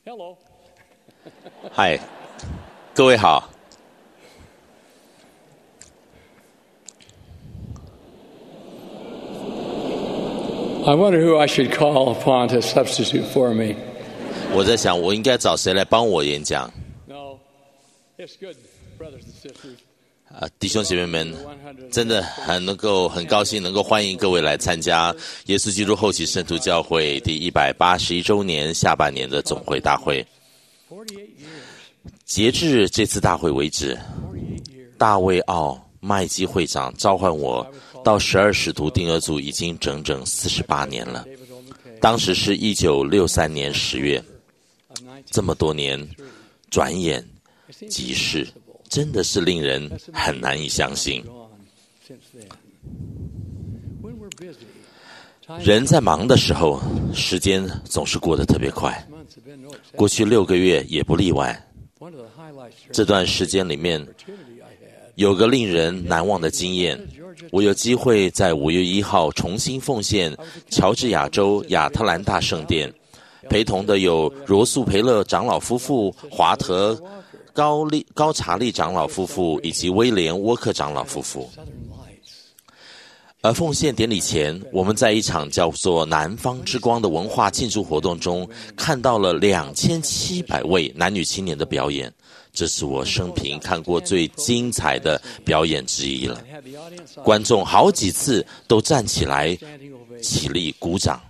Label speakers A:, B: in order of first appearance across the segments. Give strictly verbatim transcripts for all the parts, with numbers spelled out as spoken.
A: Hello.
B: 嗨，各位好。
A: I wonder who I should call upon to substitute for me.
B: 我在想，我应该找谁来帮我演讲？
A: No, it's good, brothers and sisters.
B: 啊，弟兄姐妹们，真的很能够很高兴能够欢迎各位来参加耶稣基督后期圣徒教会第一百八十一周年下半年的总会大会。截至这次大会为止，大卫奥麦基会长召唤我到十二使徒订阅组已经整整四十八年了。当时是一九六三年十月，这么多年，转眼即逝。真的是令人很难以相信。人在忙的时候，时间总是过得特别快，过去六个月也不例外。这段时间里面，有个令人难忘的经验，我有机会在五月一号重新奉献乔治亚州亚特兰大圣殿，陪同的有罗素培勒长老夫妇、华特高利高查利长老夫妇以及威廉沃克长老夫妇。而奉献典礼前，我们在一场叫做南方之光的文化庆祝活动中，看到了两千七百位男女青年的表演，这是我生平看过最精彩的表演之一了。观众好几次都站起来起立鼓掌。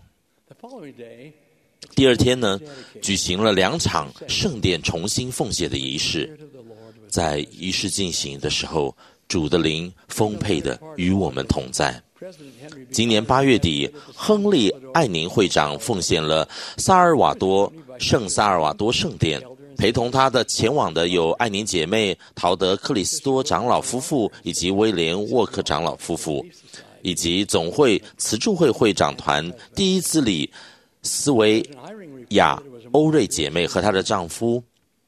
B: 第二天呢，举行了两场圣殿重新奉献的仪式。在仪式进行的时候，主的灵丰沛的与我们同在。今年八月底，亨利·艾宁会长奉献了萨尔瓦多圣萨尔瓦多圣殿，陪同他的前往的有艾宁姐妹、陶德克里斯多长老夫妇以及威廉沃克长老夫妇，以及总会慈助会会长团第一次里斯维亚欧瑞姐妹和她的丈夫。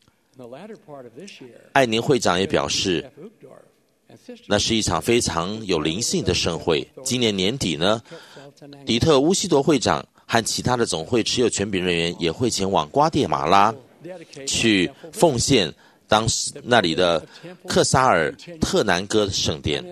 B: 艾宁会长也表示，那是一场非常有灵性的盛会。今年年底呢，迪特乌西多会长和其他的总会持有权柄人员也会前往瓜地马拉去奉献当时那里的克萨尔特南哥圣殿。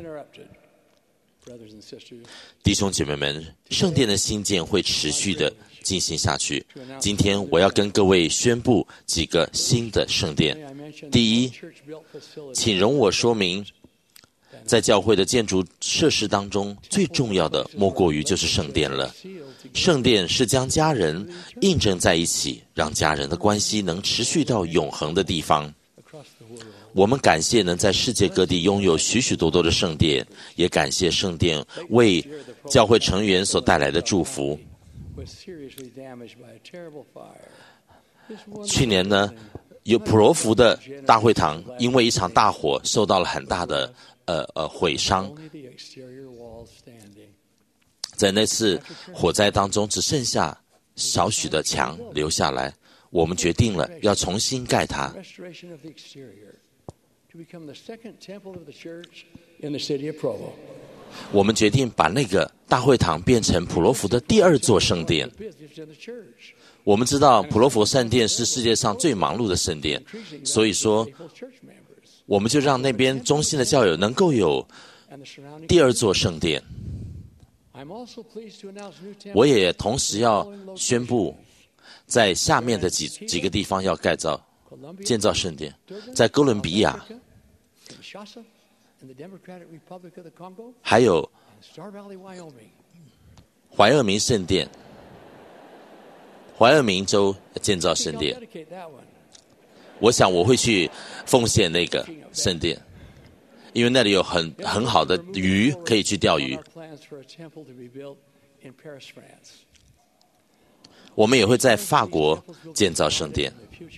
B: 弟兄姐妹们，圣殿的兴建会持续的进行下去。今天我要跟各位宣布几个新的圣殿。第一，请容我说明，在教会的建筑设施当中，最重要的莫过于就是圣殿了。圣殿是将家人印证在一起，让家人的关系能持续到永恒的地方。我们感谢能在世界各地拥有许许多多的圣殿，也感谢圣殿为教会成员所带来的祝福。去年呢，有普罗福的大会堂因为一场大火受到了很大的呃呃毁伤，在那次火灾当中只剩下少许的墙留下来，我们决定了要重新盖它。我们决定把那个大会堂变成普罗福的第二座圣殿。我们知道普罗福圣殿是世界上最忙碌的圣殿，所以说我们就让那边中心的教友能够有第二座圣殿。我也同时要宣布，在下面的几几个地方要盖造建造圣殿，在哥伦比亚，还有怀俄明圣殿，怀俄明州建造圣殿。我想我会去奉献那个圣殿，因为那里有很很好的鱼可以去钓鱼。我们也会在法国建造圣殿。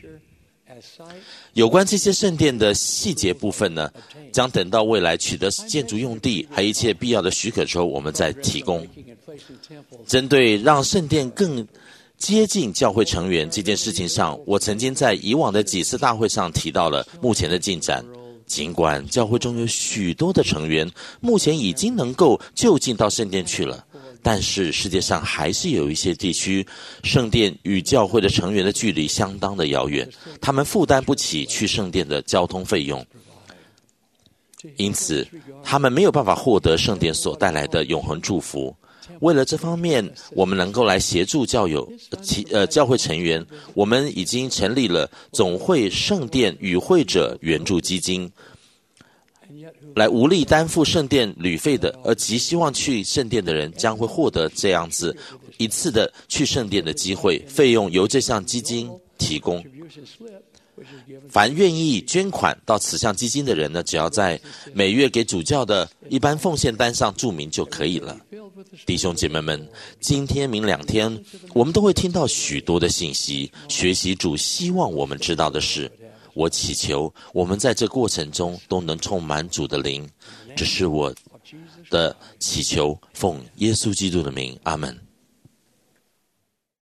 B: 有关这些圣殿的细节部分呢，将等到未来取得建筑用地还有一切必要的许可之后，我们再提供。针对让圣殿更接近教会成员这件事情上，我曾经在以往的几次大会上提到了目前的进展。尽管教会中有许多的成员目前已经能够就近到圣殿去了， 但是世界上还是有一些地区，圣殿与教会的成员的距离相当的遥远，他们负担不起去圣殿的交通费用，因此他们没有办法获得圣殿所带来的永恒祝福。为了这方面，我们能够来协助教友其呃教会成员，我们已经成立了总会圣殿与会者援助基金，来无力担负圣殿旅费的，而极希望去圣殿的人将会获得这样子一次的去圣殿的机会，费用由这项基金提供。凡愿意捐款到此项基金的人呢，只要在每月给主教的一般奉献单上注明就可以了。弟兄姐妹们，今天明两天我们都会听到许多的信息，学习主希望我们知道的事。我祈求我们在这过程中都能充满主的灵，这是我的祈求，奉耶稣基督的名，阿们。